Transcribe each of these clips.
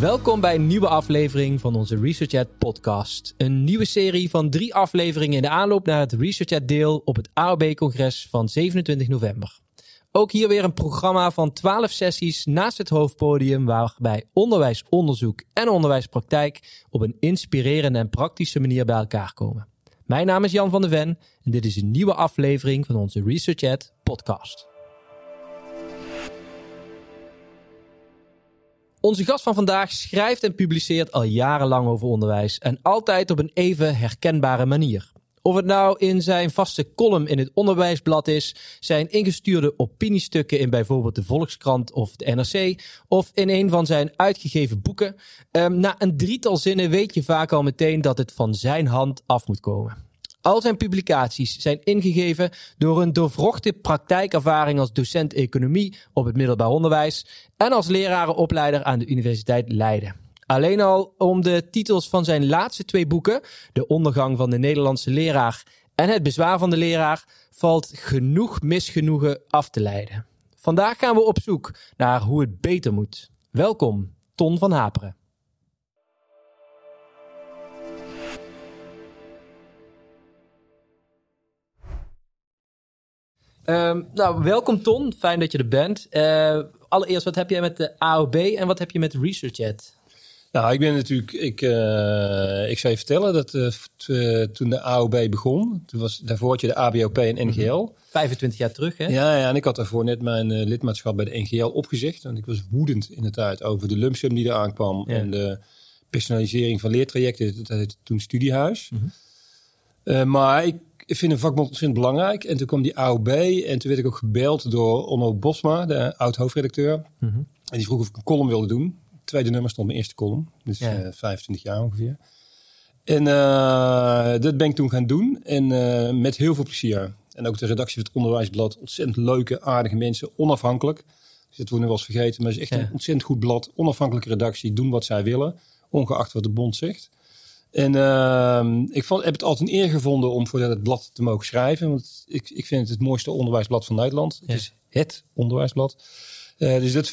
Welkom bij een nieuwe aflevering van onze ResearchED podcast. Een nieuwe serie van 3 afleveringen in de aanloop naar het ResearchED deel op het AOB-congres van 27 november. Ook hier weer een programma van 12 sessies naast het hoofdpodium waarbij onderwijsonderzoek en onderwijspraktijk op een inspirerende en praktische manier bij elkaar komen. Mijn naam is Jan van de Ven en dit is een nieuwe aflevering van onze ResearchED podcast. Onze gast van vandaag schrijft en publiceert al jarenlang over onderwijs en altijd op een even herkenbare manier. Of het nou in zijn vaste column in het Onderwijsblad is, zijn ingestuurde opiniestukken in bijvoorbeeld de Volkskrant of de NRC, of in een van zijn uitgegeven boeken. Na een 3-tal zinnen weet je vaak al meteen dat het van zijn hand af moet komen. Al zijn publicaties zijn ingegeven door een doorwrochte praktijkervaring als docent economie op het middelbaar onderwijs en als lerarenopleider aan de Universiteit Leiden. Alleen al om de titels van zijn laatste 2 boeken, De ondergang van de Nederlandse leraar en Het bezwaar van de leraar, valt genoeg misgenoegen af te leiden. Vandaag gaan we op zoek naar hoe het beter moet. Welkom, Ton van Haperen. Welkom Ton, fijn dat je er bent. Allereerst, wat heb jij met de AOB en wat heb je met ResearchED? Nou, ik ben natuurlijk, ik zou je vertellen dat toen de AOB begon, daarvoor had je de ABOP en NGL. 25 jaar terug, hè? Ja, en ik had daarvoor net mijn lidmaatschap bij de NGL opgezegd. Want ik was woedend in de tijd over de lump sum die eraan kwam en de personalisering van leertrajecten. Dat heette toen Studiehuis. Maar ik vind een vakbond ontzettend belangrijk. En toen kwam die AOB en toen werd ik ook gebeld door Onno Bosma, de oud-hoofdredacteur. En die vroeg of ik een column wilde doen. Tweede nummer stond mijn eerste column. Dus 25 jaar ongeveer. En dat ben ik toen gaan doen. En met heel veel plezier. En ook de redactie van het Onderwijsblad. Ontzettend leuke, aardige mensen. Onafhankelijk. Dus dat wordt nu wel eens vergeten. Maar het is echt een ontzettend goed blad. Onafhankelijke redactie. Doen wat zij willen. Ongeacht wat de bond zegt. En ik heb het altijd een eer gevonden om voor dat blad te mogen schrijven. Want ik vind het mooiste onderwijsblad van Nederland. Het is het onderwijsblad. Dus dat,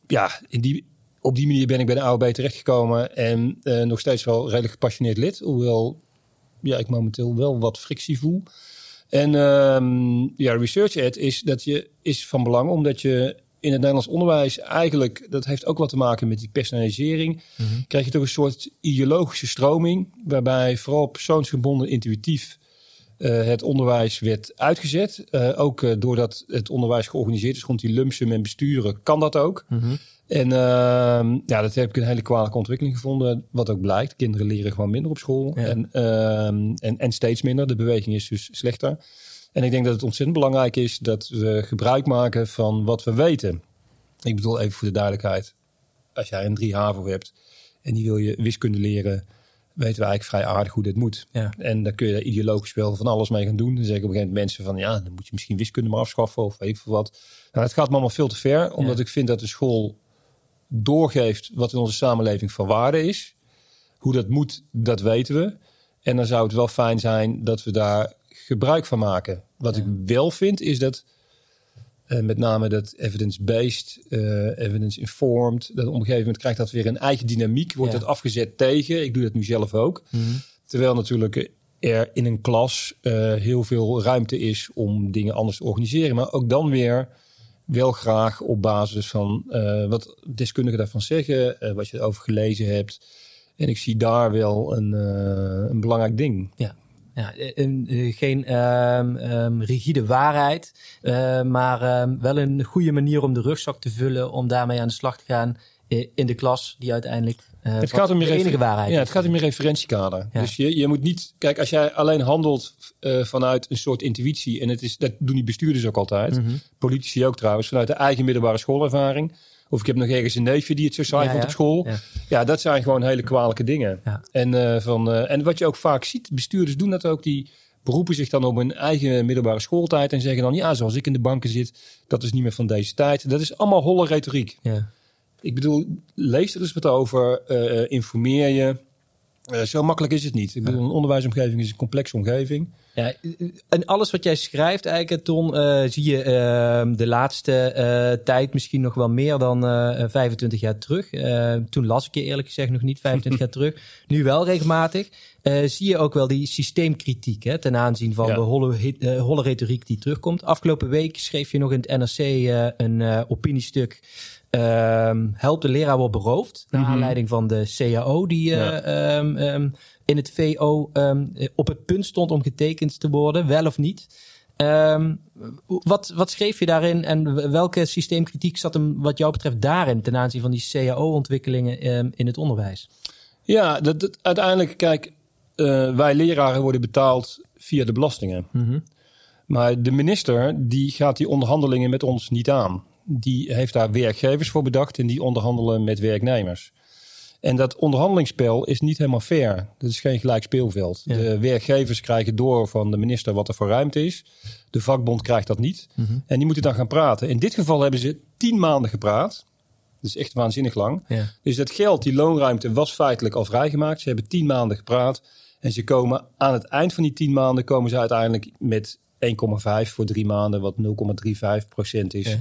op die manier ben ik bij de AOB terechtgekomen. En nog steeds wel redelijk gepassioneerd lid. Hoewel ik momenteel wel wat frictie voel. En ResearchED is van belang omdat je in het Nederlands onderwijs eigenlijk, dat heeft ook wat te maken met die personalisering, krijg je toch een soort ideologische stroming, waarbij vooral persoonsgebonden intuïtief het onderwijs werd uitgezet. Ook doordat het onderwijs georganiseerd is rond die lump sum en besturen, kan dat ook. En dat heb ik een hele kwalijke ontwikkeling gevonden, wat ook blijkt. Kinderen leren gewoon minder op school en steeds minder. De beweging is dus slechter. En ik denk dat het ontzettend belangrijk is dat we gebruik maken van wat we weten. Ik bedoel even voor de duidelijkheid. Als jij een 3 HAVO hebt en die wil je wiskunde leren, weten we eigenlijk vrij aardig hoe dit moet. Ja. En daar kun je ideologisch wel van alles mee gaan doen. Dan zeggen op een gegeven moment mensen van, dan moet je misschien wiskunde maar afschaffen of weet ik veel wat. Nou, het gaat me allemaal veel te ver, omdat ik vind dat de school doorgeeft wat in onze samenleving van waarde is. Hoe dat moet, dat weten we. En dan zou het wel fijn zijn dat we daar gebruik van maken. Wat ik wel vind is dat met name dat evidence-based, evidence-informed, dat op een gegeven moment krijgt dat weer een eigen dynamiek. Wordt dat afgezet tegen. Ik doe dat nu zelf ook. Terwijl natuurlijk er in een klas heel veel ruimte is om dingen anders te organiseren. Maar ook dan weer wel graag op basis van wat deskundigen daarvan zeggen, wat je erover gelezen hebt. En ik zie daar wel een belangrijk ding. Ja. Geen rigide waarheid, maar wel een goede manier om de rugzak te vullen, om daarmee aan de slag te gaan in de klas, die uiteindelijk het gaat om je enige waarheid is. Ja, het gaat om je referentiekader. Ja. Dus je moet niet, kijk, als jij alleen handelt vanuit een soort intuïtie, en dat doen die bestuurders ook altijd, politici ook trouwens, vanuit de eigen middelbare schoolervaring. Of ik heb nog ergens een neefje die het zo saai vond op school. Ja, dat zijn gewoon hele kwalijke dingen. Ja. En wat je ook vaak ziet, bestuurders doen dat ook. Die beroepen zich dan op hun eigen middelbare schooltijd en zeggen dan, zoals ik in de banken zit, dat is niet meer van deze tijd. Dat is allemaal holle retoriek. Ja. Ik bedoel, lees er eens wat over, informeer je. Zo makkelijk is het niet. Ik bedoel, een onderwijsomgeving is een complexe omgeving. Ja, en alles wat jij schrijft eigenlijk, Ton, zie je de laatste tijd misschien nog wel meer dan 25 jaar terug. Toen las ik je eerlijk gezegd nog niet 25 jaar terug. Nu wel regelmatig. Zie je ook wel die systeemkritiek ten aanzien van de holle retoriek die terugkomt. Afgelopen week schreef je nog in het NRC een opiniestuk. Help de leraar wordt beroofd. Naar aanleiding van de CAO die in het VO op het punt stond om getekend te worden, wel of niet. Wat schreef je daarin en welke systeemkritiek zat hem wat jou betreft daarin ten aanzien van die CAO-ontwikkelingen in het onderwijs? Ja, uiteindelijk, kijk, wij leraren worden betaald via de belastingen. Maar de minister die gaat die onderhandelingen met ons niet aan. Die heeft daar werkgevers voor bedacht en die onderhandelen met werknemers. En dat onderhandelingsspel is niet helemaal fair. Dat is geen gelijk speelveld. Ja. De werkgevers krijgen door van de minister wat er voor ruimte is. De vakbond krijgt dat niet. En die moeten dan gaan praten. In dit geval hebben ze 10 maanden gepraat. Dat is echt waanzinnig lang. Ja. Dus dat geld, die loonruimte, was feitelijk al vrijgemaakt. Ze hebben 10 maanden gepraat. En ze komen aan het eind van die 10 maanden komen ze uiteindelijk met 1,5 voor 3 maanden, wat 0,35% is. Ja.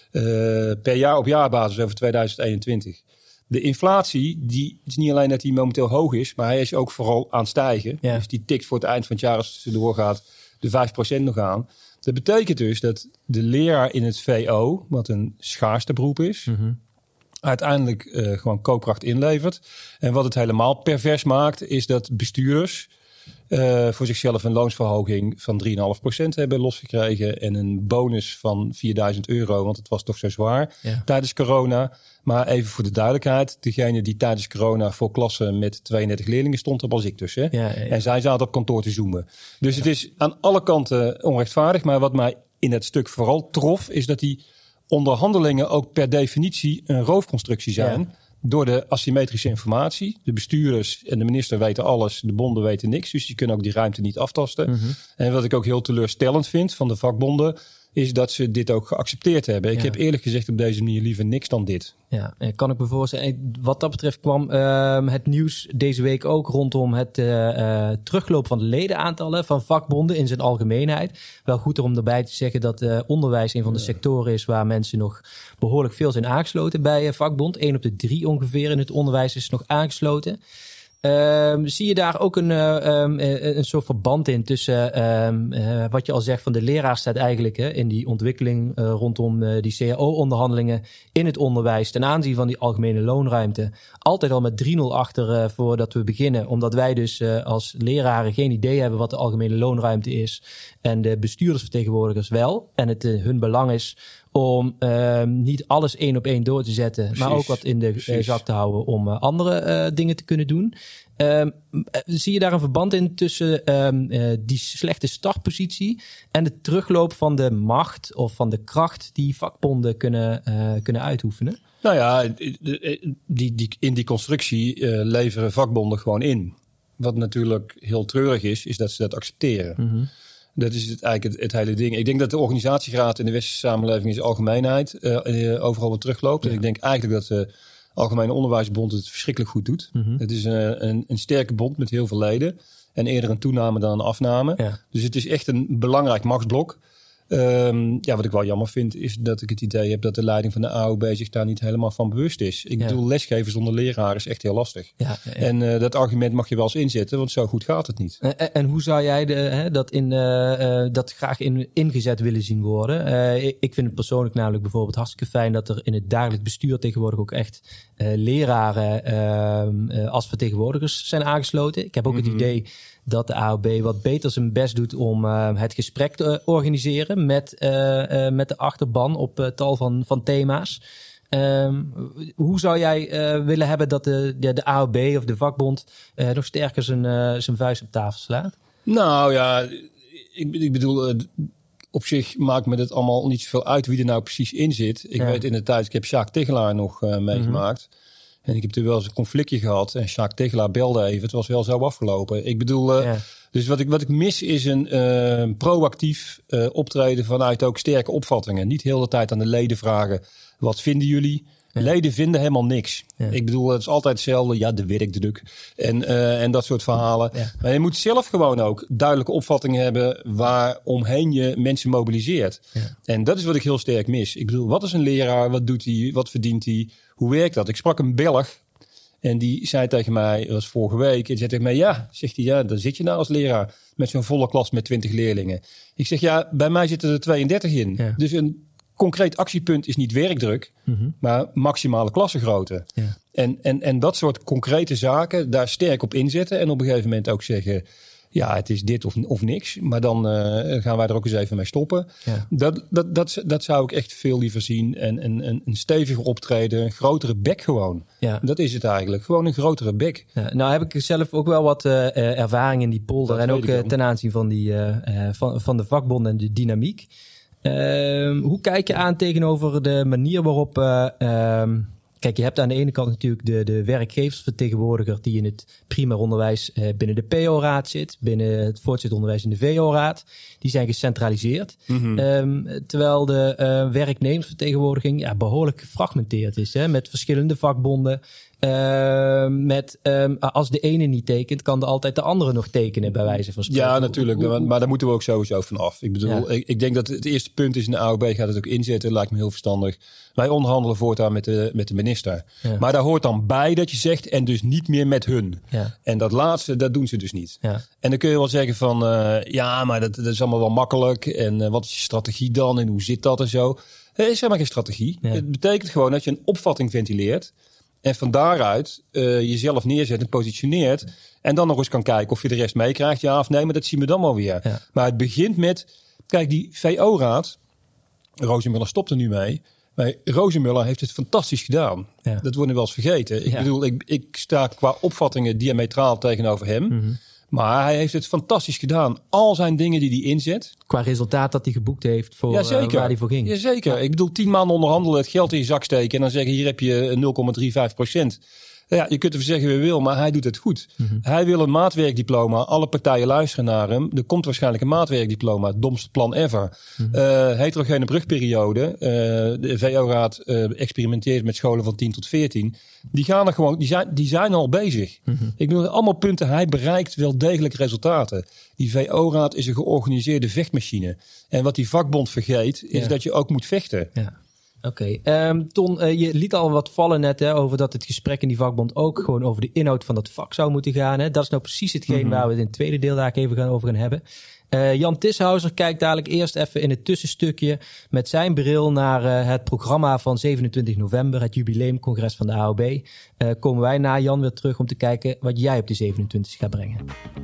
Per jaar op jaarbasis over 2021. De inflatie, die is niet alleen dat die momenteel hoog is, maar hij is ook vooral aan het stijgen. Ja. Dus die tikt voor het eind van het jaar, als het doorgaat, de 5% nog aan. Dat betekent dus dat de leraar in het VO, wat een schaarste beroep is, uiteindelijk gewoon koopkracht inlevert. En wat het helemaal pervers maakt, is dat bestuurders voor zichzelf een loonsverhoging van 3,5% hebben losgekregen. En een bonus van €4.000, want het was toch zo zwaar tijdens corona. Maar even voor de duidelijkheid, degene die tijdens corona voor klassen met 32 leerlingen stond, dat was ik dus. Hè? Ja. En zij zaten op kantoor te zoomen. Dus het is aan alle kanten onrechtvaardig. Maar wat mij in het stuk vooral trof, is dat die onderhandelingen ook per definitie een roofconstructie zijn. Ja. Door de asymmetrische informatie. De bestuurders en de minister weten alles. De bonden weten niks. Dus die kunnen ook die ruimte niet aftasten. En wat ik ook heel teleurstellend vind van de vakbonden, is dat ze dit ook geaccepteerd hebben. Ik heb eerlijk gezegd op deze manier liever niks dan dit. Ja, kan ik me voorstellen. Wat dat betreft kwam het nieuws deze week ook rondom het teruglopen van de ledenaantallen van vakbonden in zijn algemeenheid. Wel goed om erbij te zeggen dat onderwijs een van de sectoren is waar mensen nog behoorlijk veel zijn aangesloten bij vakbond. 1 op de 3 ongeveer in het onderwijs is nog aangesloten. Zie je daar ook een soort verband in tussen wat je al zegt van de leraar staat eigenlijk in die ontwikkeling rondom die CAO-onderhandelingen in het onderwijs ten aanzien van die algemene loonruimte. Altijd al met 3-0 achter voordat we beginnen, omdat wij dus als leraren geen idee hebben wat de algemene loonruimte is en de bestuurdersvertegenwoordigers wel. En het hun belang is om niet alles 1 op 1 door te zetten, maar ook wat in de zak te houden om andere dingen te kunnen doen. Zie je daar een verband in tussen die slechte startpositie en de terugloop van de macht of van de kracht die vakbonden kunnen uitoefenen? Nou ja, in die constructie leveren vakbonden gewoon in. Wat natuurlijk heel treurig is dat ze dat accepteren. Dat is eigenlijk het hele ding. Ik denk dat de organisatiegraad in de westerse samenleving in zijn algemeenheid overal wat terugloopt. Ja. En ik denk eigenlijk dat de Algemene Onderwijsbond het verschrikkelijk goed doet. Het is een sterke bond met heel veel leden. En eerder een toename dan een afname. Ja. Dus het is echt een belangrijk machtsblok. Wat ik wel jammer vind, is dat ik het idee heb dat de leiding van de AOB zich daar niet helemaal van bewust is. Ik bedoel, lesgeven zonder leraar is echt heel lastig. Ja. En dat argument mag je wel eens inzetten, want zo goed gaat het niet. En hoe zou jij dat graag ingezet willen zien worden? Ik vind het persoonlijk namelijk bijvoorbeeld hartstikke fijn dat er in het dagelijks bestuur tegenwoordig ook echt leraren als vertegenwoordigers zijn aangesloten. Ik heb ook het idee dat de AOB wat beter zijn best doet om het gesprek te organiseren met de achterban op tal van thema's. Hoe zou jij willen hebben dat de AOB of de vakbond nog sterker zijn vuist op tafel slaat? Nou ja, ik bedoel, op zich maakt me dat allemaal niet zoveel uit wie er nou precies in zit. Ik weet in de tijd, ik heb Sjaak Tegelaar nog meegemaakt. En ik heb er wel eens een conflictje gehad. En Sjaak Tegelaar belde even. Het was wel zo afgelopen. Ik bedoel, dus wat ik mis is een proactief optreden vanuit ook sterke opvattingen. Niet heel de tijd aan de leden vragen, wat vinden jullie? Leden vinden helemaal niks. Ja. Ik bedoel, het is altijd hetzelfde. Ja, de werkdruk en dat soort verhalen. Ja. Maar je moet zelf gewoon ook duidelijke opvattingen hebben waaromheen je mensen mobiliseert. Ja. En dat is wat ik heel sterk mis. Ik bedoel, wat is een leraar? Wat doet hij? Wat verdient hij? Hoe werkt dat? Ik sprak een Belg en die zei tegen mij, dat was vorige week, en die zei tegen mij, zegt hij, dan zit je nou als leraar met zo'n volle klas met 20 leerlingen. Ik zeg, bij mij zitten er 32 in. Ja. Dus een concreet actiepunt is niet werkdruk, maar maximale klassengrootte. Ja. En dat soort concrete zaken, daar sterk op inzetten en op een gegeven moment ook zeggen, ja, het is dit of niks. Maar dan gaan wij er ook eens even mee stoppen. Ja. Dat zou ik echt veel liever zien. En een steviger optreden, een grotere bek gewoon. Ja. Dat is het eigenlijk. Gewoon een grotere bek. Ja, nou heb ik zelf ook wel wat ervaring in die polder. Dat en ook ten aanzien van de vakbond en de dynamiek. Hoe kijk je aan tegenover de manier waarop... Kijk, je hebt aan de ene kant natuurlijk de werkgeversvertegenwoordiger die in het primair onderwijs binnen de PO-raad zit, binnen het voortgezet onderwijs in de VO-raad. Die zijn gecentraliseerd. Terwijl de werknemersvertegenwoordiging behoorlijk gefragmenteerd is, met verschillende vakbonden. Als de ene niet tekent, kan altijd de andere nog tekenen, bij wijze van spreken. Ja, natuurlijk. Maar daar moeten we ook sowieso vanaf. Ik bedoel, ik denk dat het eerste punt is in de AOB gaat het ook inzetten. Lijkt me heel verstandig. Wij onderhandelen voortaan met de minister. Ja. Maar daar hoort dan bij dat je zegt, en dus niet meer met hun. Ja. En dat laatste, dat doen ze dus niet. Ja. En dan kun je wel zeggen van, maar dat is allemaal wel makkelijk. En wat is je strategie dan? En hoe zit dat en zo? Het is helemaal geen strategie. Ja. Het betekent gewoon dat je een opvatting ventileert. En van daaruit jezelf neerzet en positioneert. En dan nog eens kan kijken of je de rest meekrijgt. Ja of nee, maar dat zien we dan wel weer. Ja. Maar het begint met... Kijk, die VO-raad... Rozenmuller stopt er nu mee. Maar Rozenmuller heeft het fantastisch gedaan. Ja. Dat wordt nu wel eens vergeten. Ik bedoel, ik sta qua opvattingen diametraal tegenover hem. Mm-hmm. Maar hij heeft het fantastisch gedaan. Al zijn dingen die hij inzet. Qua resultaat dat hij geboekt heeft voor waar hij voor ging. Jazeker. Ik bedoel, 10 maanden onderhandelen, het geld in je zak steken. En dan zeggen, hier heb je 0,35%. Ja, je kunt ervan zeggen wie je wil, maar hij doet het goed. Mm-hmm. Hij wil een maatwerkdiploma. Alle partijen luisteren naar hem. Er komt waarschijnlijk een maatwerkdiploma. Het domste plan ever. Mm-hmm. Heterogene brugperiode. De VO-raad experimenteert met scholen van 10 tot 14. Die gaan er gewoon, die zijn al bezig. Mm-hmm. Ik bedoel, allemaal punten. Hij bereikt wel degelijk resultaten. Die VO-raad is een georganiseerde vechtmachine. En wat die vakbond vergeet, is dat je ook moet vechten. Ja. Oké. Ton, je liet al wat vallen net over dat het gesprek in die vakbond ook gewoon over de inhoud van dat vak zou moeten gaan. Hè? Dat is nou precies hetgeen waar we het in het tweede deel daar even over gaan hebben. Jan Tishouser kijkt dadelijk eerst even in het tussenstukje met zijn bril naar het programma van 27 november, het jubileumcongres van de AOB. Komen wij na Jan weer terug om te kijken wat jij op de 27 gaat brengen.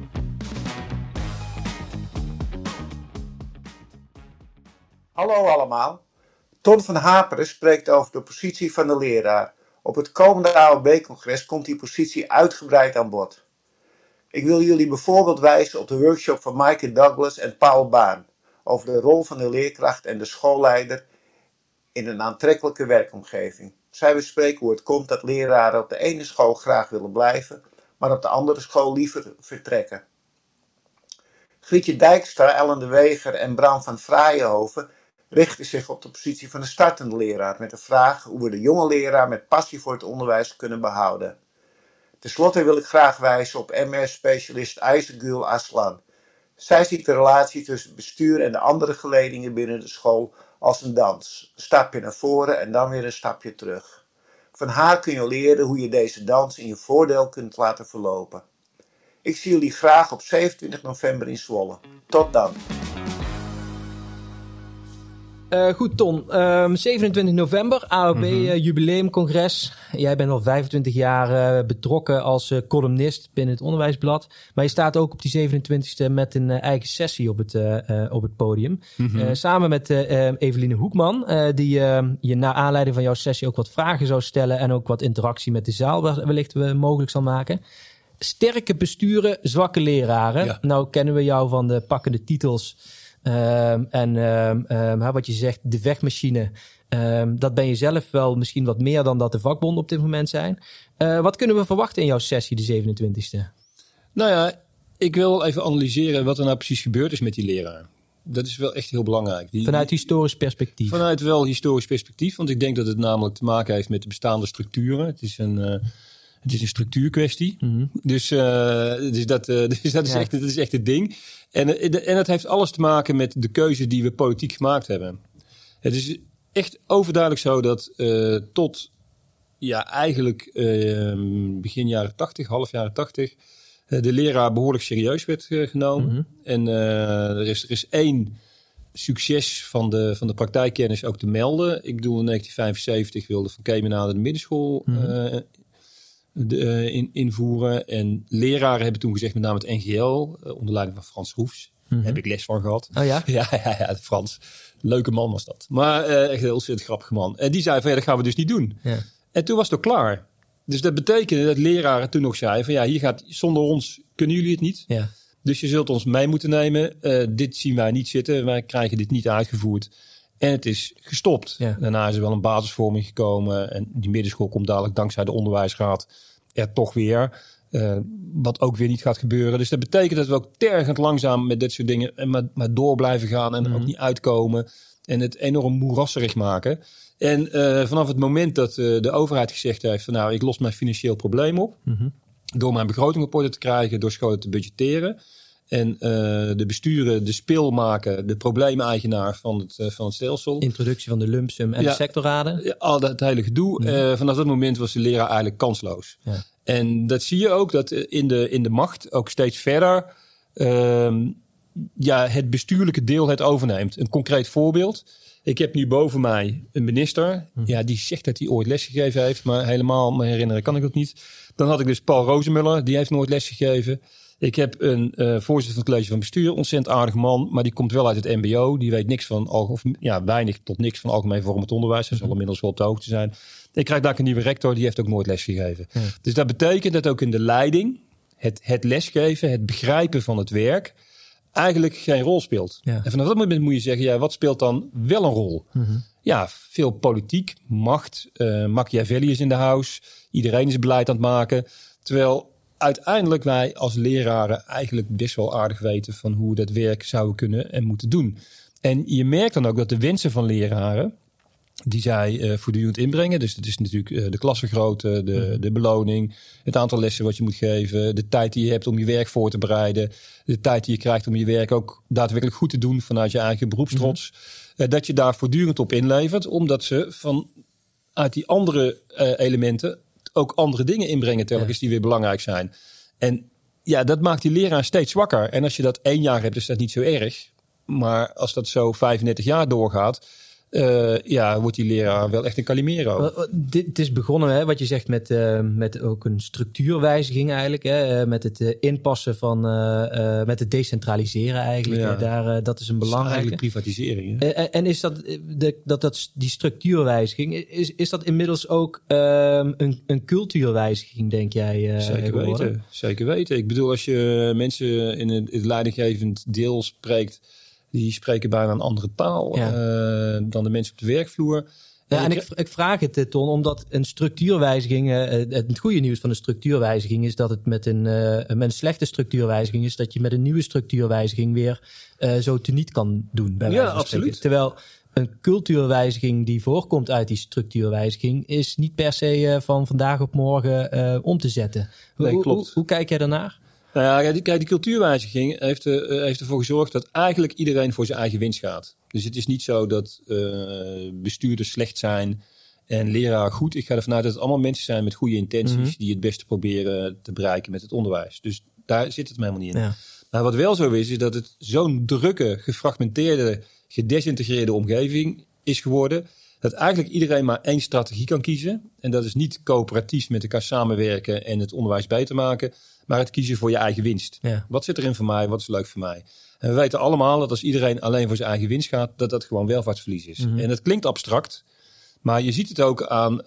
Hallo allemaal. Ton van Haperen spreekt over de positie van de leraar. Op het komende AOB-congres komt die positie uitgebreid aan bod. Ik wil jullie bijvoorbeeld wijzen op de workshop van Maaike Douglas en Paul Baan over de rol van de leerkracht en de schoolleider in een aantrekkelijke werkomgeving. Zij bespreken hoe het komt dat leraren op de ene school graag willen blijven, maar op de andere school liever vertrekken. Grietje Dijkstra, Ellen de Weger en Bram van Fraaienhoven richten zich op de positie van de startende leraar met de vraag hoe we de jonge leraar met passie voor het onderwijs kunnen behouden. Ten slotte wil ik graag wijzen op MS-specialist Aysegül Aslan. Zij ziet de relatie tussen het bestuur en de andere geledingen binnen de school als een dans. Een stapje naar voren en dan weer een stapje terug. Van haar kun je leren hoe je deze dans in je voordeel kunt laten verlopen. Ik zie jullie graag op 27 november in Zwolle. Tot dan. Goed, Ton. 27 november, AOB jubileumcongres. Jij bent al 25 jaar betrokken als columnist binnen het Onderwijsblad. Maar je staat ook op die 27e met een eigen sessie op het podium. Samen met Eveline Hoekman, die je naar aanleiding van jouw sessie ook wat vragen zou stellen en ook wat interactie met de zaal wellicht mogelijk zal maken. Sterke besturen, zwakke leraren. Ja. Nou kennen we jou van de pakkende titels. Wat je zegt, de vechtmachine. Dat ben je zelf wel misschien wat meer dan dat de vakbonden op dit moment zijn. Wat kunnen we verwachten in jouw sessie, de 27e? Nou ja, ik wil even analyseren wat er nou precies gebeurd is met die leraar. Dat is wel echt heel belangrijk. Vanuit historisch perspectief? Vanuit wel historisch perspectief. Want ik denk dat het namelijk te maken heeft met de bestaande structuren. Het is een structuurkwestie. Mm-hmm. Dus dat is echt het ding. En het heeft alles te maken met de keuze die we politiek gemaakt hebben. Het is echt overduidelijk zo dat tot eigenlijk begin jaren 80, half jaren 80... de leraar behoorlijk serieus werd genomen. Mm-hmm. En er is één succes van de praktijkkennis ook te melden. Ik bedoel, in 1975 wilde Van Kemenade de middenschool invoeren. En leraren hebben toen gezegd, met name het NGL, onder leiding van Frans Roefs. Mm-hmm. Heb ik les van gehad. Oh ja? Ja, Frans. Leuke man was dat. Maar echt een heel ontzettend grappige man. En die zei van, dat gaan we dus niet doen. Ja. En toen was het ook klaar. Dus dat betekende dat leraren toen nog zeiden van, hier gaat, zonder ons kunnen jullie het niet. Ja. Dus je zult ons mee moeten nemen. Dit zien wij niet zitten. Wij krijgen dit niet uitgevoerd. En het is gestopt. Ja. Daarna is er wel een basisvorming gekomen. En die middenschool komt dadelijk dankzij de onderwijsraad er toch weer. Wat ook weer niet gaat gebeuren. Dus dat betekent dat we ook tergend langzaam met dit soort dingen maar door blijven gaan. En ook niet uitkomen. En het enorm moerasserig maken. En vanaf het moment dat de overheid gezegd heeft van, ik los mijn financieel probleem op. Mm-hmm. Door mijn begroting op orde te krijgen, door scholen te budgetteren. En de besturen de spil maken, de probleemeigenaar van het stelsel. Introductie van de lump sum en de sectorraden. Ja, al dat hele gedoe. Mm-hmm. Vanaf dat moment was de leraar eigenlijk kansloos. Ja. En dat zie je ook, dat in de macht ook steeds verder het bestuurlijke deel het overneemt. Een concreet voorbeeld. Ik heb nu boven mij een minister. Ja, die zegt dat hij ooit lesgegeven heeft. Maar helemaal me herinneren kan ik dat niet. Dan had ik dus Paul Rozenmuller. Die heeft nooit lesgegeven. Ik heb een voorzitter van het college van bestuur. Ontzettend aardig man. Maar die komt wel uit het mbo. Die weet niks van, weinig tot niks van algemeen vormend onderwijs. Hij zal inmiddels wel op de hoogte zijn. Ik krijg daar een nieuwe rector. Die heeft ook nooit lesgegeven. Ja. Dus dat betekent dat ook in de leiding, het lesgeven, het begrijpen van het werk, eigenlijk geen rol speelt. Ja. En vanaf dat moment moet je zeggen, wat speelt dan wel een rol? Mm-hmm. Ja, veel politiek, macht, Machiavelli is in de house. Iedereen is beleid aan het maken. Terwijl uiteindelijk wij als leraren eigenlijk best wel aardig weten van hoe we dat werk zouden kunnen en moeten doen. En je merkt dan ook dat de wensen van leraren, die zij voortdurend inbrengen. Dus dat is natuurlijk de klassengrootte, de beloning, het aantal lessen wat je moet geven, de tijd die je hebt om je werk voor te bereiden, de tijd die je krijgt om je werk ook daadwerkelijk goed te doen vanuit je eigen beroepstrots. Dat je daar voortdurend op inlevert, omdat ze vanuit die andere elementen ook andere dingen inbrengen telkens die weer belangrijk zijn. En ja, dat maakt die leraar steeds zwakker. En als je dat 1 jaar hebt, is dat niet zo erg. Maar als dat zo 35 jaar doorgaat, wordt die leraar wel echt een Calimero. Het is begonnen, wat je zegt, met ook een structuurwijziging eigenlijk. Met het inpassen van, met het decentraliseren eigenlijk. Ja. Dat is een belangrijke. Eigenlijk privatisering. En is die structuurwijziging, is dat inmiddels ook een cultuurwijziging, denk jij? Zeker weten. Ik bedoel, als je mensen in het leidinggevend deel spreekt, die spreken bijna een andere taal dan de mensen op de werkvloer. Ja, en ik vraag het, Ton, omdat een structuurwijziging, het goede nieuws van een structuurwijziging is dat het met een slechte structuurwijziging is dat je met een nieuwe structuurwijziging weer zo teniet kan doen. Bij wijze van spreken. Absoluut. Terwijl een cultuurwijziging die voorkomt uit die structuurwijziging is niet per se van vandaag op morgen om te zetten. Nee, klopt. Hoe kijk jij daarnaar? Nou ja, die cultuurwijziging heeft ervoor gezorgd dat eigenlijk iedereen voor zijn eigen winst gaat. Dus het is niet zo dat bestuurders slecht zijn en leraren goed. Ik ga ervan uit dat het allemaal mensen zijn met goede intenties die het beste proberen te bereiken met het onderwijs. Dus daar zit het me helemaal niet in. Ja. Maar wat wel zo is dat het zo'n drukke, gefragmenteerde, gedesintegreerde omgeving is geworden, dat eigenlijk iedereen maar 1 strategie kan kiezen. En dat is niet coöperatief met elkaar samenwerken en het onderwijs beter maken, maar het kiezen voor je eigen winst. Ja. Wat zit erin voor mij? Wat is leuk voor mij? En we weten allemaal dat als iedereen alleen voor zijn eigen winst gaat, dat gewoon welvaartsverlies is. Mm-hmm. En dat klinkt abstract, maar je ziet het ook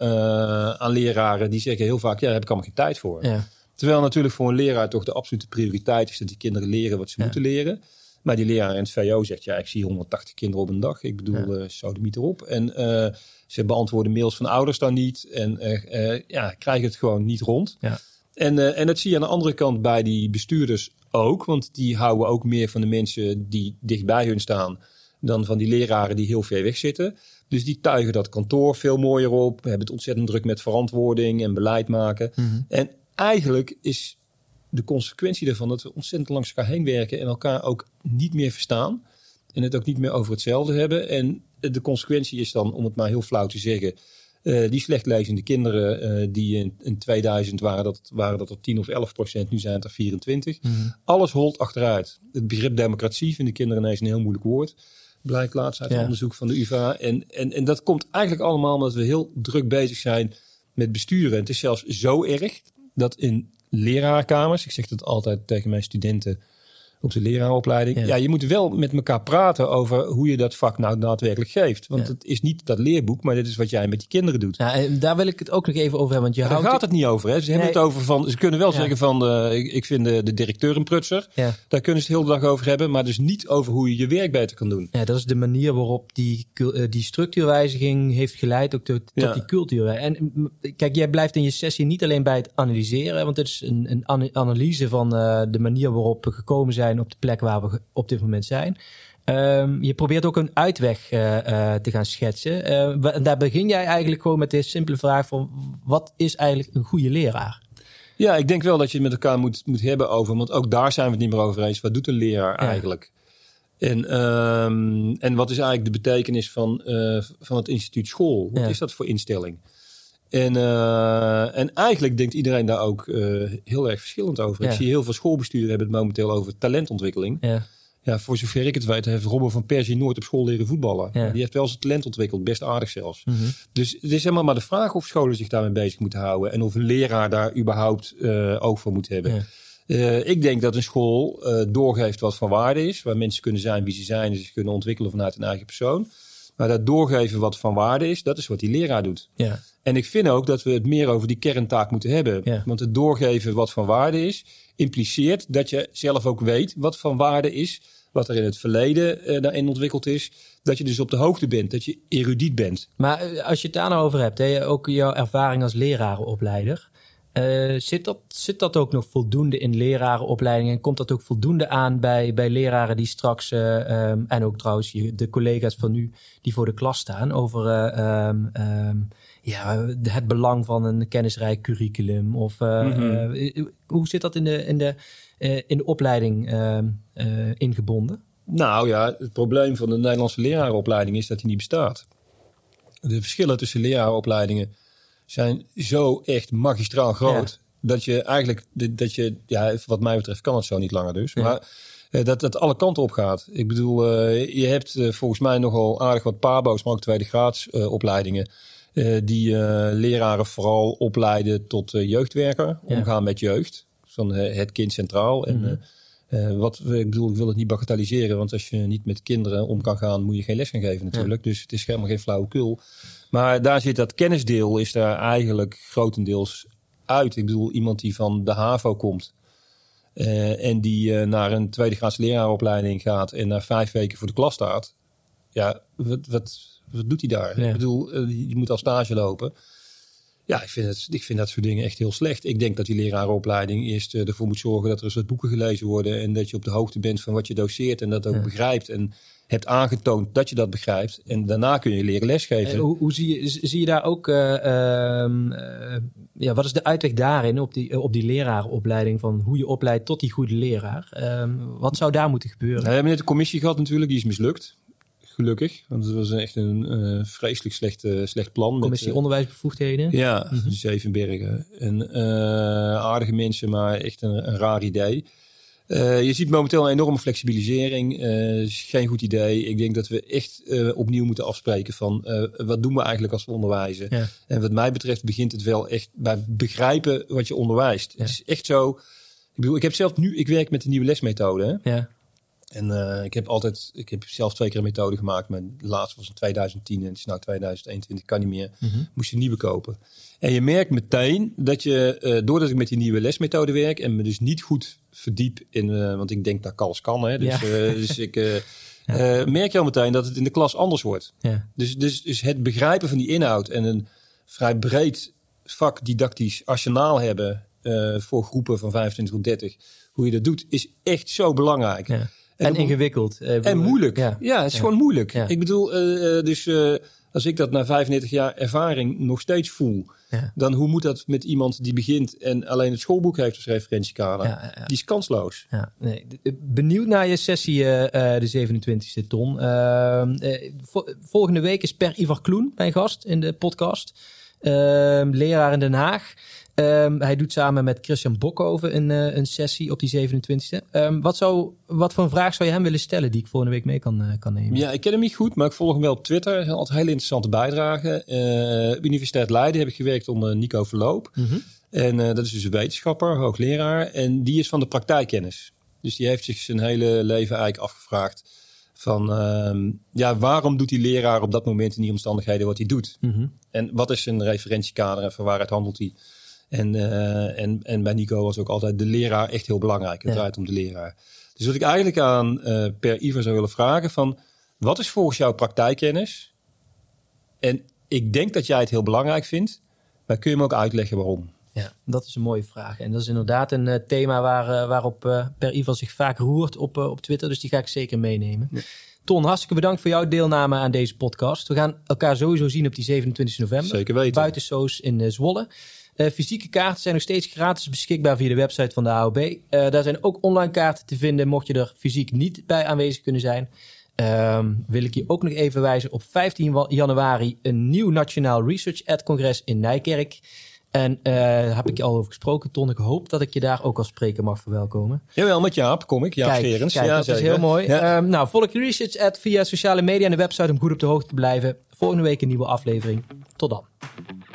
aan leraren die zeggen heel vaak, daar heb ik allemaal geen tijd voor. Ja. Terwijl natuurlijk voor een leraar toch de absolute prioriteit is dat die kinderen leren wat ze moeten leren. Maar die leraar in het VO zegt, ik zie 180 kinderen op een dag. Ik bedoel, sodemiet erop. En ze beantwoorden mails van ouders dan niet. En krijgen het gewoon niet rond. Ja. En dat zie je aan de andere kant bij die bestuurders ook. Want die houden ook meer van de mensen die dicht bij hun staan dan van die leraren die heel ver weg zitten. Dus die tuigen dat kantoor veel mooier op. We hebben het ontzettend druk met verantwoording en beleid maken. Mm-hmm. En eigenlijk is de consequentie daarvan dat we ontzettend langs elkaar heen werken en elkaar ook niet meer verstaan. En het ook niet meer over hetzelfde hebben. En de consequentie is dan, om het maar heel flauw te zeggen, die slecht lezende kinderen die in 2000 waren dat er 10 of 11%, nu zijn het er 24. Mm-hmm. Alles holt achteruit. Het begrip democratie vinden kinderen ineens een heel moeilijk woord. Blijkt laatst uit een onderzoek van de UvA. En dat komt eigenlijk allemaal omdat we heel druk bezig zijn met besturen. En het is zelfs zo erg dat in leraarkamers, ik zeg dat altijd tegen mijn studenten op de leraaropleiding. Ja, je moet wel met elkaar praten over hoe je dat vak nou daadwerkelijk geeft. Want het is niet dat leerboek, maar dit is wat jij met die kinderen doet. Ja, en daar wil ik het ook nog even over hebben. Want daar gaat het niet over. Hè? Ze hebben het over van. Ze kunnen wel zeggen van. Ik vind de directeur een prutser. Ja. Daar kunnen ze het de hele dag over hebben, maar dus niet over hoe je je werk beter kan doen. Ja, dat is de manier waarop die structuurwijziging heeft geleid ook tot die cultuur. En kijk, jij blijft in je sessie niet alleen bij het analyseren, want het is een analyse van de manier waarop we gekomen zijn op de plek waar we op dit moment zijn. Je probeert ook een uitweg te gaan schetsen. Daar begin jij eigenlijk gewoon met de simpele vraag van wat is eigenlijk een goede leraar? Ja, ik denk wel dat je het met elkaar moet hebben over, want ook daar zijn we het niet meer over eens. Wat doet een leraar eigenlijk? En wat is eigenlijk de betekenis van het instituut school? Wat is dat voor instelling? En eigenlijk denkt iedereen daar ook heel erg verschillend over. Ik zie heel veel schoolbesturen hebben het momenteel over talentontwikkeling. Ja, voor zover ik het weet heeft Robben van Persie nooit op school leren voetballen. Ja. Die heeft wel zijn talent ontwikkeld, best aardig zelfs. Mm-hmm. Dus het is helemaal maar de vraag of scholen zich daarmee bezig moeten houden. En of een leraar daar überhaupt oog voor moet hebben. Ja. Ik denk dat een school doorgeeft wat van waarde is. Waar mensen kunnen zijn wie ze zijn en zich kunnen ontwikkelen vanuit hun eigen persoon. Maar dat doorgeven wat van waarde is, dat is wat die leraar doet. Ja. En ik vind ook dat we het meer over die kerntaak moeten hebben. Ja. Want het doorgeven wat van waarde is, impliceert dat je zelf ook weet wat van waarde is. Wat er in het verleden daarin ontwikkeld is. Dat je dus op de hoogte bent, dat je erudiet bent. Maar als je het daar nou over hebt, hè, ook jouw ervaring als lerarenopleider. Zit dat ook nog voldoende in lerarenopleidingen? En komt dat ook voldoende aan bij leraren die straks, en ook trouwens de collega's van nu die voor de klas staan, over het belang van een kennisrijk curriculum? Of hoe zit dat in de opleiding ingebonden? Nou ja, het probleem van de Nederlandse lerarenopleiding is dat die niet bestaat. De verschillen tussen lerarenopleidingen zijn zo echt magistraal groot. Dat je eigenlijk, wat mij betreft kan het zo niet langer dus. Ja. Maar dat alle kanten op gaat. Ik bedoel, je hebt volgens mij nogal aardig wat pabo's, maar ook tweede graads opleidingen. Die leraren vooral opleiden tot jeugdwerker. Omgaan met jeugd. Van het kind centraal. En ik wil het niet bagatelliseren. Want als je niet met kinderen om kan gaan, moet je geen les gaan geven natuurlijk. Ja. Dus het is helemaal geen flauwekul. Maar daar zit dat kennisdeel is daar eigenlijk grotendeels uit. Ik bedoel, iemand die van de HAVO komt. En die naar een tweede graads leraaropleiding gaat. En na 5 weken voor de klas staat. Ja, wat doet hij daar? Ja. Ik bedoel, je moet al stage lopen. Ja, ik vind dat soort dingen echt heel slecht. Ik denk dat die lerarenopleiding eerst ervoor moet zorgen dat er eens wat boeken gelezen worden. En dat je op de hoogte bent van wat je doceert en dat ook begrijpt. En hebt aangetoond dat je dat begrijpt. En daarna kun je leren lesgeven. Hoe zie je daar ook... wat is de uitweg daarin op die lerarenopleiding? Van hoe je opleidt tot die goede leraar? Wat zou daar moeten gebeuren? We hebben net een commissie gehad natuurlijk. Die is mislukt. Gelukkig. Want het was echt een vreselijk slecht plan. Commissie onderwijsbevoegdheden? Ja, Zevenbergen. En aardige mensen, maar echt een raar idee. Je ziet momenteel een enorme flexibilisering. Is geen goed idee. Ik denk dat we echt opnieuw moeten afspreken van wat doen we eigenlijk als we onderwijzen. Ja. En wat mij betreft begint het wel echt bij begrijpen wat je onderwijst. Ja. Het is echt zo. Ik bedoel, ik werk met de nieuwe lesmethode. Hè? Ja. En ik heb zelf 2 keer een methode gemaakt. Mijn laatste was in 2010 en het is nu 2021. Kan niet meer. Moest je nieuwe kopen. En je merkt meteen dat je, doordat ik met die nieuwe lesmethode werk en me dus niet goed verdiep in, want ik denk dat alles kan. Hè? Dus merk je al meteen dat het in de klas anders wordt. Ja. Dus het begrijpen van die inhoud en een vrij breed vakdidactisch arsenaal hebben voor groepen van 25 tot 30. Hoe je dat doet is echt zo belangrijk. Ja. En ingewikkeld. En moeilijk. Ja, het is gewoon moeilijk. Ja. Ik bedoel, als ik dat na 35 jaar ervaring nog steeds voel, dan hoe moet dat met iemand die begint en alleen het schoolboek heeft als referentiekader? Die is kansloos. Ja, nee. Benieuwd naar je sessie de 27e, Ton. Volgende week is Per Ivar Kloen mijn gast in de podcast. Leraar in Den Haag. Hij doet samen met Christian Bokhoven een sessie op die 27e. Wat voor een vraag zou je hem willen stellen die ik volgende week mee kan nemen? Ja, ik ken hem niet goed, maar ik volg hem wel op Twitter. Hij had altijd hele interessante bijdragen. Universiteit Leiden heb ik gewerkt onder Nico Verloop. Mm-hmm. En dat is dus een wetenschapper, hoogleraar. En die is van de praktijkkennis. Dus die heeft zich zijn hele leven eigenlijk afgevraagd van waarom doet die leraar op dat moment in die omstandigheden wat hij doet? Mm-hmm. En wat is zijn referentiekader en van waaruit handelt hij? En bij Nico was ook altijd de leraar echt heel belangrijk. Het draait om de leraar. Dus wat ik eigenlijk aan Per Ivar zou willen vragen van, wat is volgens jou praktijkkennis? En ik denk dat jij het heel belangrijk vindt, maar kun je me ook uitleggen waarom? Ja, dat is een mooie vraag. En dat is inderdaad een thema waarop Per Ivar zich vaak roert op Twitter. Dus die ga ik zeker meenemen. Ja. Ton, hartstikke bedankt voor jouw deelname aan deze podcast. We gaan elkaar sowieso zien op die 27 november. Zeker weten. Buiten Soos in Zwolle. Fysieke kaarten zijn nog steeds gratis beschikbaar via de website van de AOB. Daar zijn ook online kaarten te vinden, mocht je er fysiek niet bij aanwezig kunnen zijn. Wil ik je ook nog even wijzen op 15 januari een nieuw Nationaal Research Ed-congres in Nijkerk. En daar heb ik je al over gesproken, Ton. Ik hoop dat ik je daar ook als spreker mag verwelkomen. Jawel, met Jaap kom ik. Jaap Scherens. Kijk, dat is heel mooi. Ja. Volg Research Ed via sociale media en de website om goed op de hoogte te blijven. Volgende week een nieuwe aflevering. Tot dan.